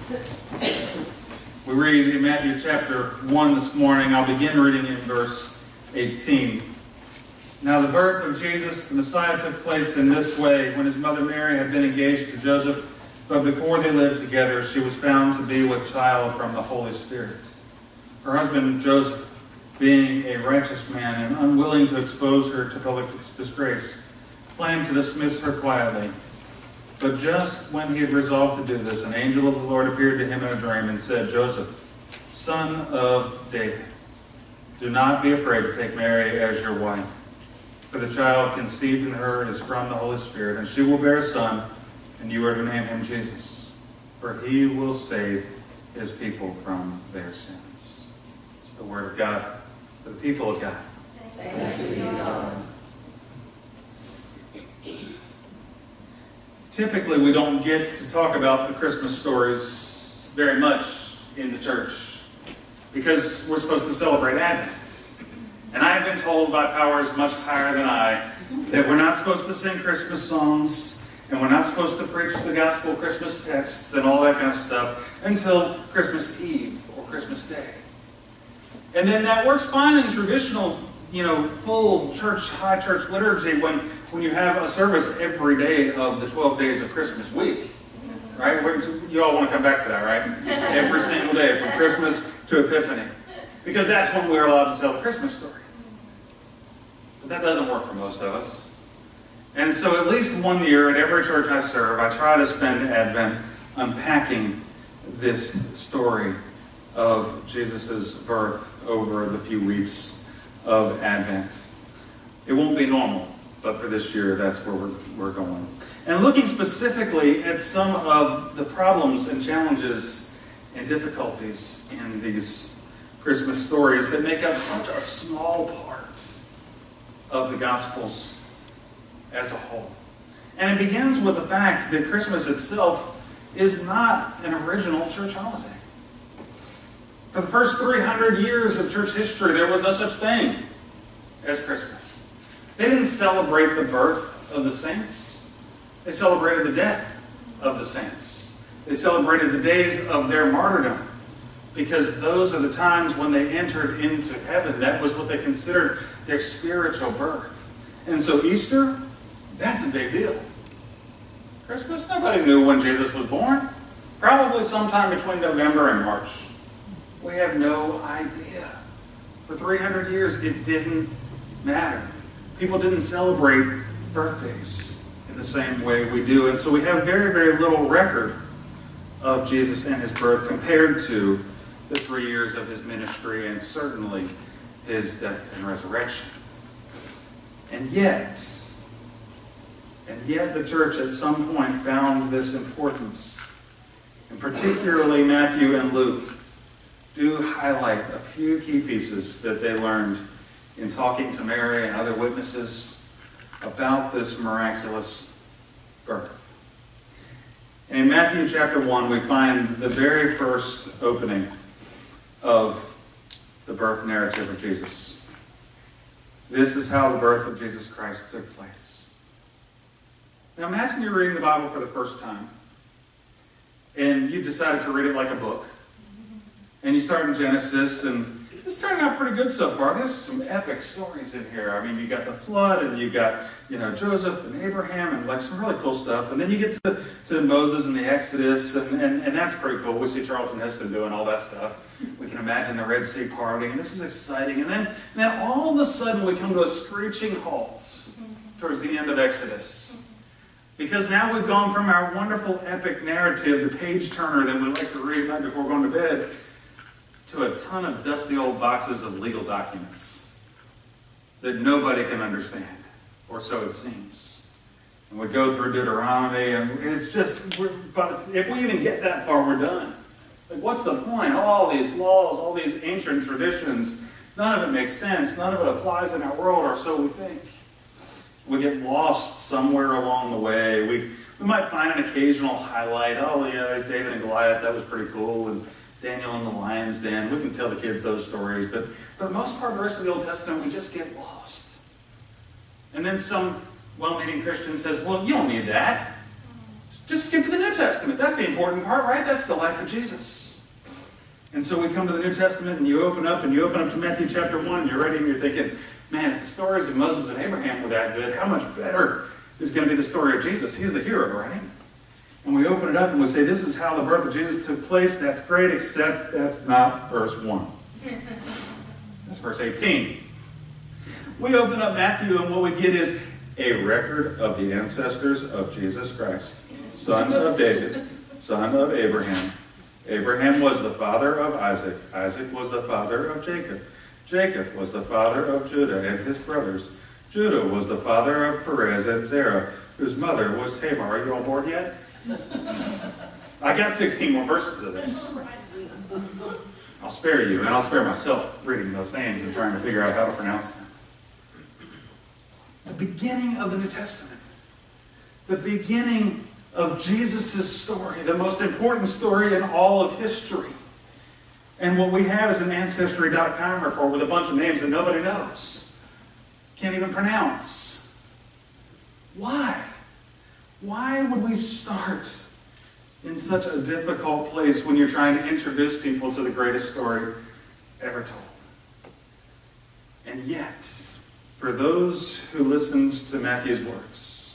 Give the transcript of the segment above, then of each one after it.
We read in Matthew chapter 1 this morning. I'll begin reading in verse 18. Now the birth of Jesus, the Messiah, took place in this way. When his mother Mary had been engaged to Joseph, but before they lived together, she was found to be with child from the Holy Spirit. Her husband Joseph, being a righteous man and unwilling to expose her to public disgrace, planned to dismiss her quietly. But just when he had resolved to do this, an angel of the Lord appeared to him in a dream and said, Joseph, son of David, do not be afraid to take Mary as your wife. For the child conceived in her is from the Holy Spirit, and she will bear a son, and you are to name him Jesus, for he will save his people from their sins. It's the word of God for the people of God. Thanks be to God. Typically, we don't get to talk about the Christmas stories very much in the church because we're supposed to celebrate Advent. And I have been told by powers much higher than I that we're not supposed to sing Christmas songs and we're not supposed to preach the gospel Christmas texts and all that kind of stuff until Christmas Eve or Christmas Day. And then that works fine in traditional, full church, high church liturgy when you have a service every day of the 12 days of Christmas week. Right? You all want to come back to that, right? Every single day from Christmas to Epiphany. Because that's when we're allowed to tell the Christmas story. But that doesn't work for most of us. And so at least 1 year at every church I serve, I try to spend Advent unpacking this story of Jesus' birth over the few weeks of Advent. It won't be normal, but for this year, that's where we're going. And looking specifically at some of the problems and challenges and difficulties in these Christmas stories that make up such a small part of the Gospels as a whole. And it begins with the fact that Christmas itself is not an original church holiday. For the first 300 years of church history, there was no such thing as Christmas. They didn't celebrate the birth of the saints. They celebrated the death of the saints. They celebrated the days of their martyrdom, because those are the times when they entered into heaven. That was what they considered their spiritual birth. And so Easter, that's a big deal. Christmas, nobody knew when Jesus was born. Probably sometime between November and March. We have no idea. For 300 years, it didn't matter. People didn't celebrate birthdays in the same way we do. And so we have very, very little record of Jesus and his birth compared to the 3 years of his ministry and certainly his death and resurrection. And yet the church at some point found this importance. And particularly Matthew and Luke do highlight a few key pieces that they learned in talking to Mary and other witnesses about this miraculous birth. And in Matthew chapter 1, we find the very first opening of the birth narrative of Jesus. This is how the birth of Jesus Christ took place. Now imagine you're reading the Bible for the first time, and you decided to read it like a book. And you start in Genesis, and it's turning out pretty good so far. There's some epic stories in here. I mean, you got the flood, and you got, Joseph and Abraham, and like some really cool stuff. And then you get to Moses and the Exodus, and that's pretty cool. We see Charlton Heston doing all that stuff. We can imagine the Red Sea parting, and this is exciting. And then all of a sudden, we come to a screeching halt towards the end of Exodus. Because now we've gone from our wonderful epic narrative, the page turner that we like to read right before going to bed, to a ton of dusty old boxes of legal documents that nobody can understand, or so it seems. And we go through Deuteronomy, and it's just, but if we even get that far, we're done. Like, what's the point? All these laws, all these ancient traditions, none of it makes sense. None of it applies in our world, or so we think. We get lost somewhere along the way. We might find an occasional highlight. Oh, yeah, there's David and Goliath. That was pretty cool. And Daniel in the lion's den. We can tell the kids those stories. But for the most part, the rest of the Old Testament, we just get lost. And then some well-meaning Christian says, well, you don't need that. Just skip to the New Testament. That's the important part, right? That's the life of Jesus. And so we come to the New Testament, and you open up to Matthew chapter 1, and you're ready, and you're thinking, man, if the stories of Moses and Abraham were that good, how much better is going to be the story of Jesus? He's the hero, right? And we open it up and we say, this is how the birth of Jesus took place. That's great, except that's not verse 1. That's verse 18. We open up Matthew, and what we get is a record of the ancestors of Jesus Christ, son of David, son of Abraham. Abraham was the father of Isaac. Isaac was the father of Jacob. Jacob was the father of Judah and his brothers. Judah was the father of Perez and Zerah, whose mother was Tamar. Are you on board yet? I got 16 more verses of this. I'll spare you, and I'll spare myself reading those names and trying to figure out how to pronounce them. The beginning of the New Testament. The beginning of Jesus' story, the most important story in all of history. And what we have is an Ancestry.com report with a bunch of names that nobody knows. Can't even pronounce. Why? Why would we start in such a difficult place when you're trying to introduce people to the greatest story ever told? And yet, for those who listened to Matthew's words,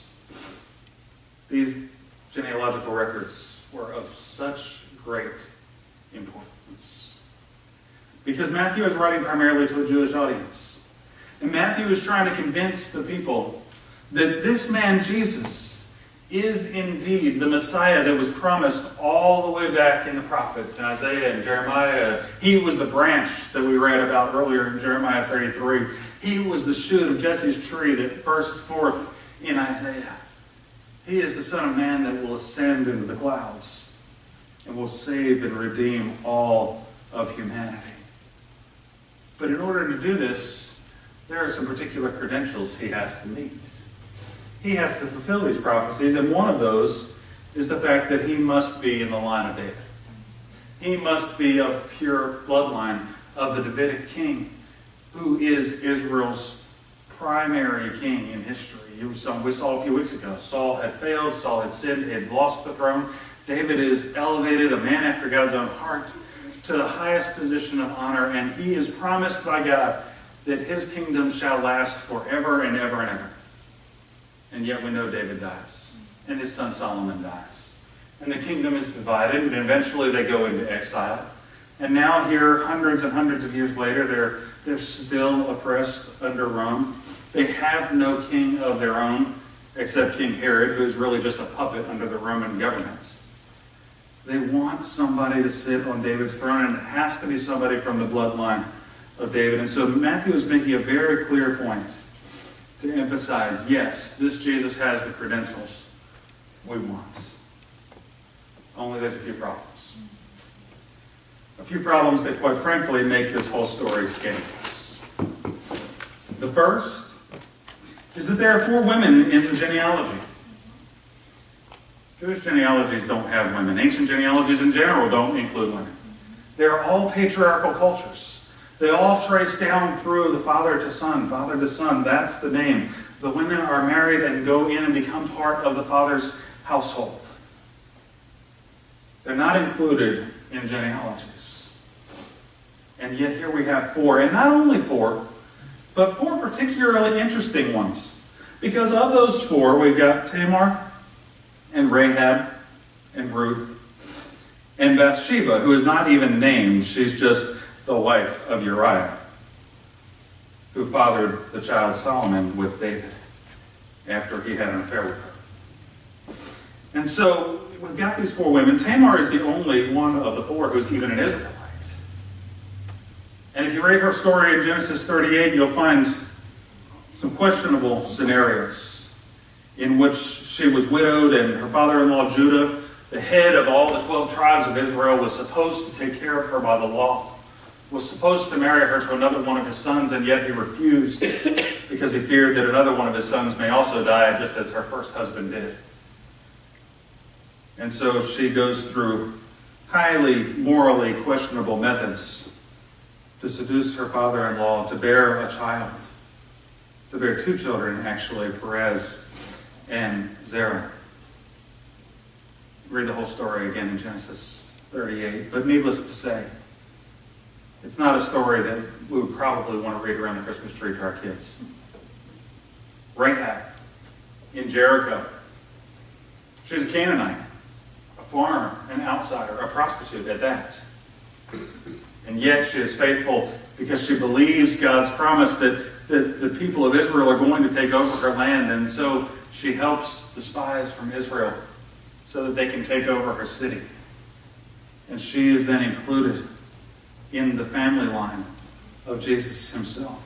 these genealogical records were of such great importance. Because Matthew is writing primarily to a Jewish audience. And Matthew is trying to convince the people that this man, Jesus, is indeed the Messiah that was promised all the way back in the prophets, in Isaiah and Jeremiah. He was the branch that we read about earlier in Jeremiah 33. He was the shoot of Jesse's tree that burst forth in Isaiah. He is the Son of Man that will ascend into the clouds and will save and redeem all of humanity. But in order to do this, there are some particular credentials he has to meet. He has to fulfill these prophecies, and one of those is the fact that he must be in the line of David. He must be of pure bloodline of the Davidic king, who is Israel's primary king in history. We saw a few weeks ago, Saul had failed, Saul had sinned, he had lost the throne. David is elevated, a man after God's own heart, to the highest position of honor, and he is promised by God that his kingdom shall last forever and ever and ever. And yet we know David dies, and his son Solomon dies. And the kingdom is divided, and eventually they go into exile. And now here, hundreds and hundreds of years later, they're still oppressed under Rome. They have no king of their own, except King Herod, who is really just a puppet under the Roman government. They want somebody to sit on David's throne, and it has to be somebody from the bloodline of David. And so Matthew is making a very clear point to emphasize, yes, this Jesus has the credentials we want. Only there's a few problems. A few problems that, quite frankly, make this whole story scandalous. The first is that there are 4 women in the genealogy. Jewish genealogies don't have women. Ancient genealogies in general don't include women. They're all patriarchal cultures. They all trace down through the father to son. Father to son, that's the name. The women are married and go in and become part of the father's household. They're not included in genealogies. And yet here we have 4. And not only 4, but 4 particularly interesting ones. Because of those 4, we've got Tamar and Rahab and Ruth and Bathsheba, who is not even named. She's just the wife of Uriah, who fathered the child Solomon with David after he had an affair with her. And so we've got these 4 women. Tamar is the only one of the 4 who's even an Israelite. And if you read her story in Genesis 38, you'll find some questionable scenarios in which she was widowed, and her father-in-law Judah, the head of all the 12 tribes of Israel, was supposed to take care of her by the law, was supposed to marry her to another one of his sons, and yet he refused because he feared that another one of his sons may also die, just as her first husband did. And so she goes through highly morally questionable methods to seduce her father-in-law to bear a child, to bear 2 children, actually, Perez and Zerah. Read the whole story again in Genesis 38. But needless to say, it's not a story that we would probably want to read around the Christmas tree to our kids. Rahab in Jericho. She's a Canaanite, a foreigner, an outsider, a prostitute at that. And yet she is faithful because she believes God's promise that the people of Israel are going to take over her land. And so she helps the spies from Israel so that they can take over her city. And she is then included in the family line of Jesus himself.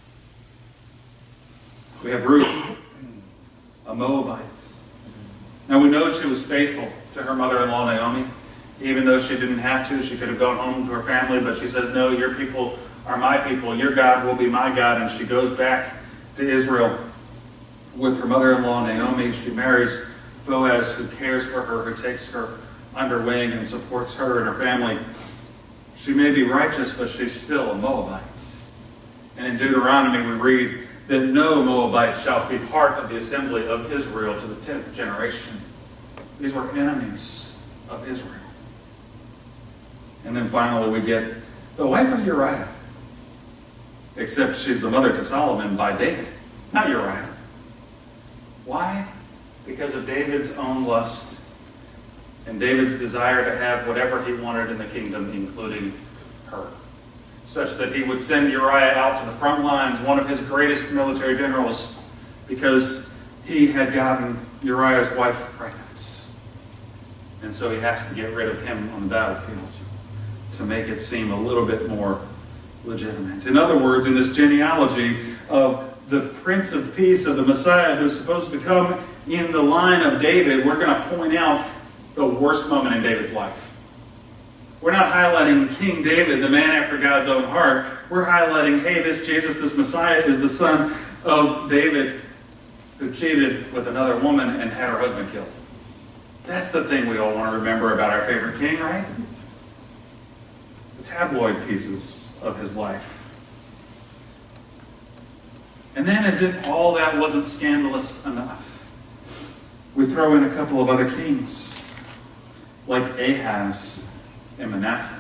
We have Ruth, a Moabite. Now we know she was faithful to her mother-in-law Naomi. Even though she didn't have to, she could have gone home to her family, but she says, no, your people are my people. Your God will be my God. And she goes back to Israel with her mother-in-law Naomi. She marries Boaz, who cares for her, who takes her under wing and supports her and her family. She may be righteous, but she's still a Moabite. And in Deuteronomy we read that no Moabite shall be part of the assembly of Israel to the 10th generation. These were enemies of Israel. And then finally we get the wife of Uriah. Except she's the mother to Solomon by David, not Uriah. Why? Because of David's own lust and David's desire to have whatever he wanted in the kingdom, including her. Such that he would send Uriah out to the front lines, one of his greatest military generals, because he had gotten Uriah's wife pregnant. And so he has to get rid of him on the battlefield to make it seem a little bit more legitimate. In other words, in this genealogy of the Prince of Peace, of the Messiah who's supposed to come in the line of David, we're going to point out the worst moment in David's life. We're not highlighting King David, the man after God's own heart. We're highlighting, hey, this Jesus, this Messiah, is the son of David who cheated with another woman and had her husband killed. That's the thing we all want to remember about our favorite king, right? The tabloid pieces of his life. And then, as if all that wasn't scandalous enough, we throw in a couple of other kings, like Ahaz and Manasseh.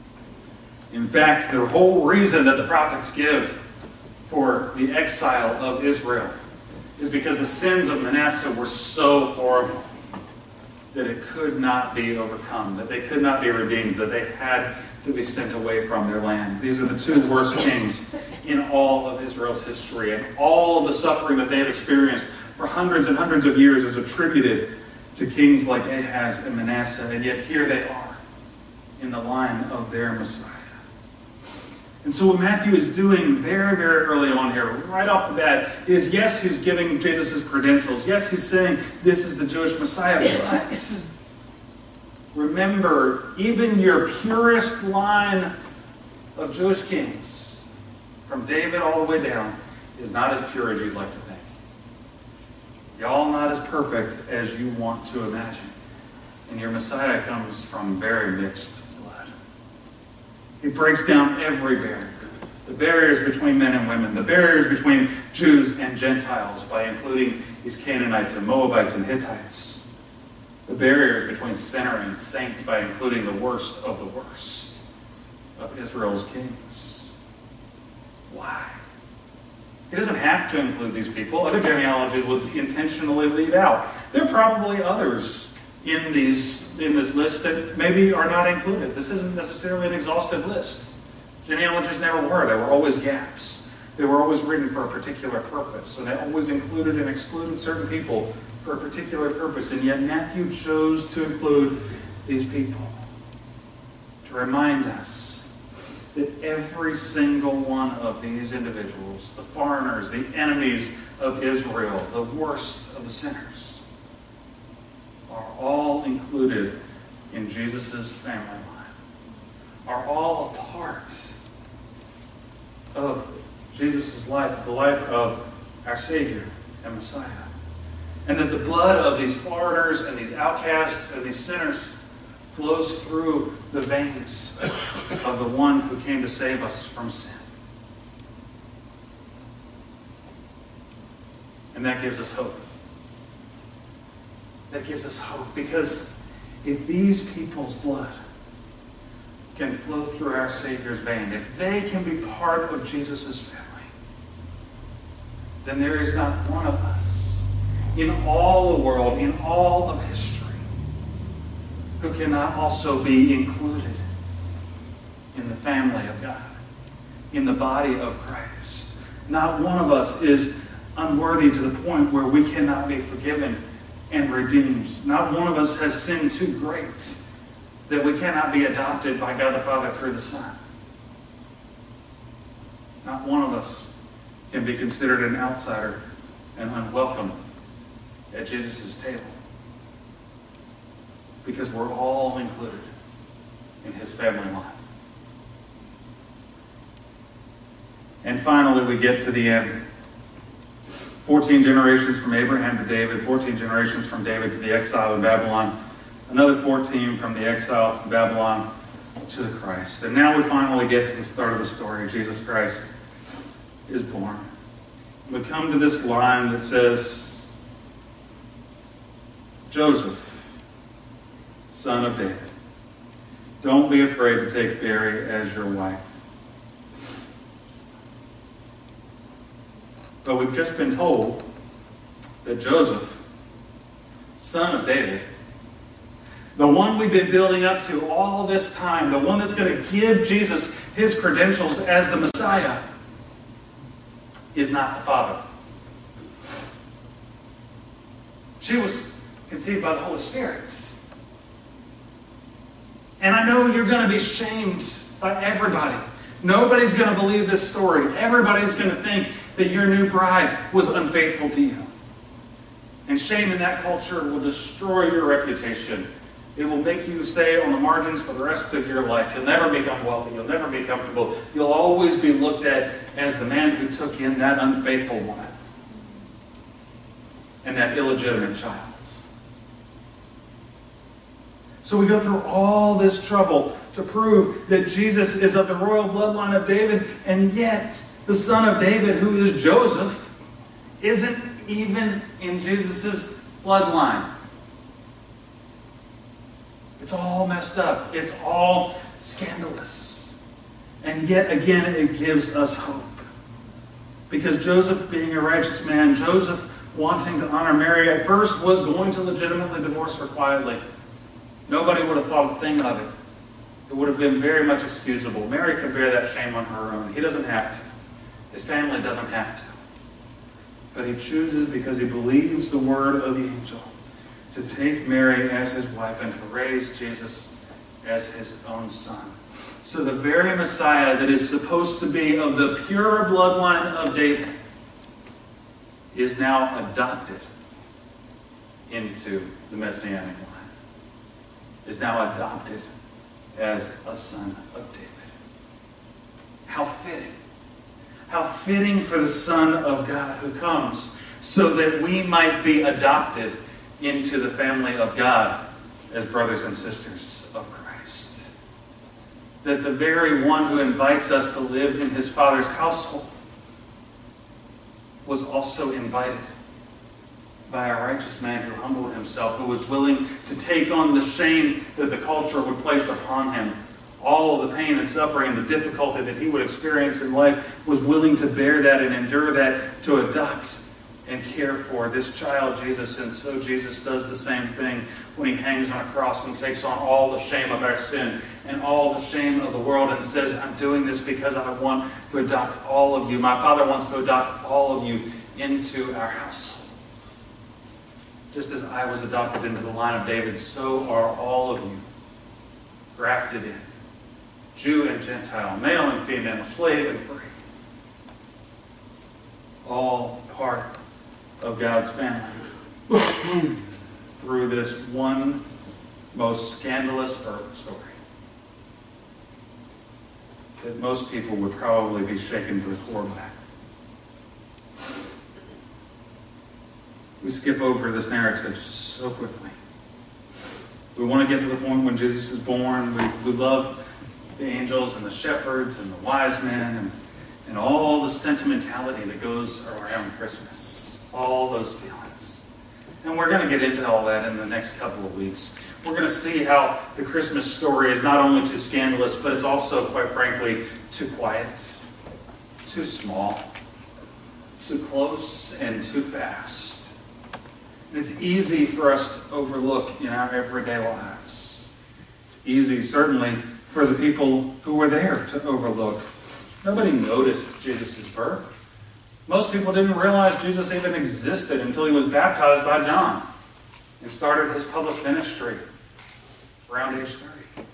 In fact, the whole reason that the prophets give for the exile of Israel is because the sins of Manasseh were so horrible that it could not be overcome, that they could not be redeemed, that they had to be sent away from their land. These are the two worst kings in all of Israel's history, and all of the suffering that they have experienced for hundreds and hundreds of years is attributed to kings like Ahaz and Manasseh, and yet here they are in the line of their Messiah. And so what Matthew is doing very, very early on here, right off the bat, is yes, he's giving Jesus' credentials. Yes, he's saying this is the Jewish Messiah, but remember, even your purest line of Jewish kings, from David all the way down, is not as pure as you'd like to think. Y'all not as perfect as you want to imagine. And your Messiah comes from very mixed blood. He breaks down every barrier. The barriers between men and women, the barriers between Jews and Gentiles, by including these Canaanites and Moabites and Hittites. The barriers between sinner and saint, by including the worst of the worst of Israel's kings. Why? He doesn't have to include these people. Other genealogies would intentionally leave out. There are probably others in this list that maybe are not included. This isn't necessarily an exhaustive list. Genealogies never were. There were always gaps. They were always written for a particular purpose. And they always included and excluded certain people for a particular purpose. And yet Matthew chose to include these people to remind us that every single one of these individuals, the foreigners, the enemies of Israel, the worst of the sinners, are all included in Jesus' family line, are all a part of Jesus' life, the life of our Savior and Messiah. And that the blood of these foreigners and these outcasts and these sinners flows through the veins of the one who came to save us from sin. And that gives us hope. That gives us hope because if these people's blood can flow through our Savior's vein, if they can be part of Jesus' family, then there is not one of us in all the world, in all of history, who cannot also be included in the family of God, in the body of Christ. Not one of us is unworthy to the point where we cannot be forgiven and redeemed. Not one of us has sinned too great that we cannot be adopted by God the Father through the Son. Not one of us can be considered an outsider and unwelcome at Jesus' table, because we're all included in his family line. And finally, we get to the end. 14 generations from Abraham to David, 14 generations from David to the exile in Babylon, another 14 from the exile to Babylon to the Christ. And now we finally get to the start of the story. Jesus Christ is born. We come to this line that says, Joseph, son of David, don't be afraid to take Mary as your wife. But we've just been told that Joseph, son of David, the one we've been building up to all this time, the one that's going to give Jesus his credentials as the Messiah, is not the Father. She was conceived by the Holy Spirit. And I know you're going to be shamed by everybody. Nobody's going to believe this story. Everybody's going to think that your new bride was unfaithful to you. And shame in that culture will destroy your reputation. It will make you stay on the margins for the rest of your life. You'll never become wealthy. You'll never be comfortable. You'll always be looked at as the man who took in that unfaithful woman and that illegitimate child. So we go through all this trouble to prove that Jesus is of the royal bloodline of David, and yet the son of David, who is Joseph, isn't even in Jesus' bloodline. It's all messed up. It's all scandalous. And yet again, it gives us hope. Because Joseph, being a righteous man, Joseph wanting to honor Mary, at first was going to legitimately divorce her quietly. Nobody would have thought a thing of it. It would have been very much excusable. Mary could bear that shame on her own. He doesn't have to. His family doesn't have to. But he chooses, because he believes the word of the angel, to take Mary as his wife and to raise Jesus as his own son. So the very Messiah that is supposed to be of the pure bloodline of David is now adopted into the Messianic line. Is now adopted as a son of David. How fitting. How fitting for the Son of God who comes so that we might be adopted into the family of God as brothers and sisters of Christ. That the very one who invites us to live in his Father's household was also invited by a righteous man who humbled himself, who was willing to take on the shame that the culture would place upon him. All of the pain and suffering and the difficulty that he would experience in life, was willing to bear that and endure that to adopt and care for this child, Jesus. And so Jesus does the same thing when he hangs on a cross and takes on all the shame of our sin and all the shame of the world and says, I'm doing this because I want to adopt all of you. My Father wants to adopt all of you into our household. Just as I was adopted into the line of David, so are all of you grafted in. Jew and Gentile, male and female, slave and free. All part of God's family through this one most scandalous birth story that most people would probably be shaken to the core by. We skip over this narrative so quickly. We want to get to the point when Jesus is born. We love the angels and the shepherds and the wise men and all the sentimentality that goes around Christmas. All those feelings. And we're going to get into all that in the next couple of weeks. we're going to see how the Christmas story is not only too scandalous, but it's also, quite frankly, too quiet, too small, too close, and too fast. And it's easy for us to overlook in our everyday lives. It's easy, certainly, for the people who were there to overlook. Nobody noticed Jesus' birth. Most people didn't realize Jesus even existed until he was baptized by John and started his public ministry around age 30.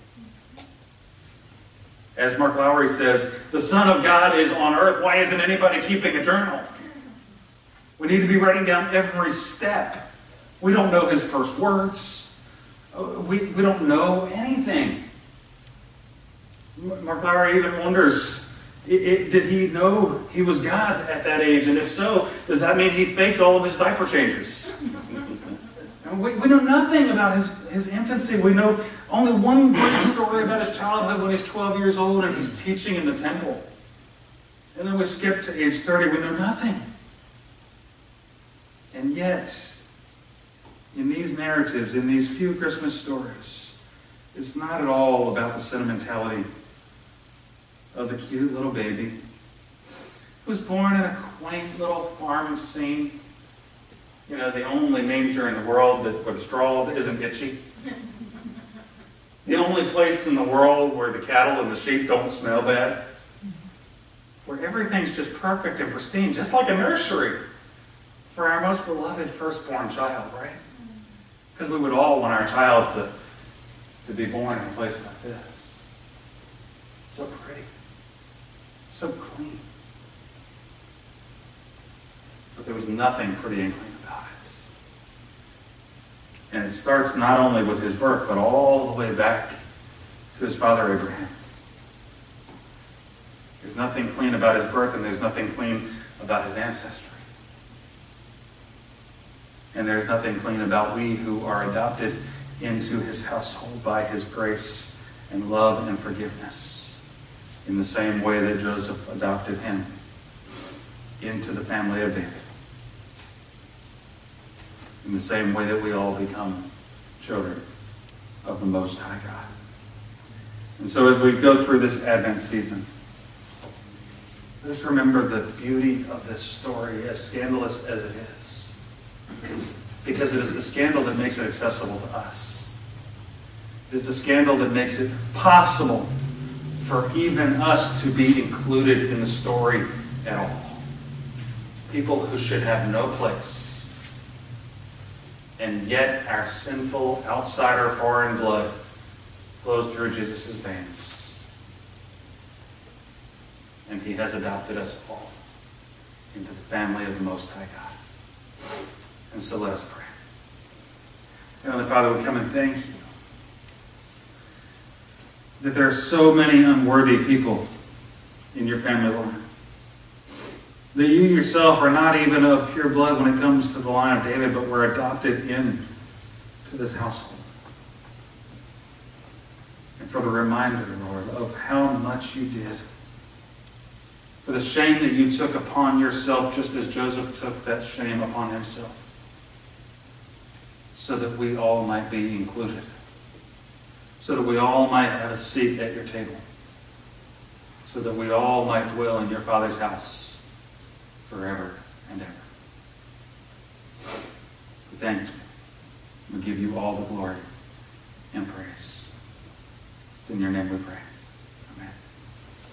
As Mark Lowry says, the Son of God is on earth. Why isn't anybody keeping a journal? We need to be writing down every step. We don't know his first words. We don't know anything. Mark Lowry even wonders, did he know he was God at that age? And if so, does that mean he faked all of his diaper changes? We know nothing about his infancy. We know only one great story about his childhood when he's 12 years old and he's teaching in the temple. And then we skip to age 30. We know nothing. And yet, in these narratives, in these few Christmas stories, it's not at all about the sentimentality of the cute little baby who was born in a quaint little farm scene. You know, the only manger in the world where the straw isn't itchy. The only place in the world where the cattle and the sheep don't smell bad. Where everything's just perfect and pristine, just like a nursery for our most beloved firstborn child, right? Because we would all want our child to be born in a place like this. So pretty. So clean. But there was nothing pretty and clean about it. And it starts not only with his birth, but all the way back to his father Abraham. There's nothing clean about his birth, and there's nothing clean about his ancestry. And there's nothing clean about we who are adopted into his household by his grace and love and forgiveness, in the same way that Joseph adopted him into the family of David. In the same way that we all become children of the Most High God. And so as we go through this Advent season, let's remember the beauty of this story, as scandalous as it is. Because it is the scandal that makes it accessible to us. It is the scandal that makes it possible for even us to be included in the story at all. People who should have no place. And yet our sinful, outsider, foreign blood flows through Jesus' veins. And he has adopted us all into the family of the Most High God. And so let us pray. Heavenly Father, we come and thank you that there are so many unworthy people in your family line. That you yourself are not even of pure blood when it comes to the line of David, but were adopted into this household. And for the reminder, Lord, of how much you did. For the shame that you took upon yourself, just as Joseph took that shame upon himself. So that we all might be included. So that we all might have a seat at your table. So that we all might dwell in your Father's house forever and ever. We thank you. We give you all the glory and praise. It's in your name we pray.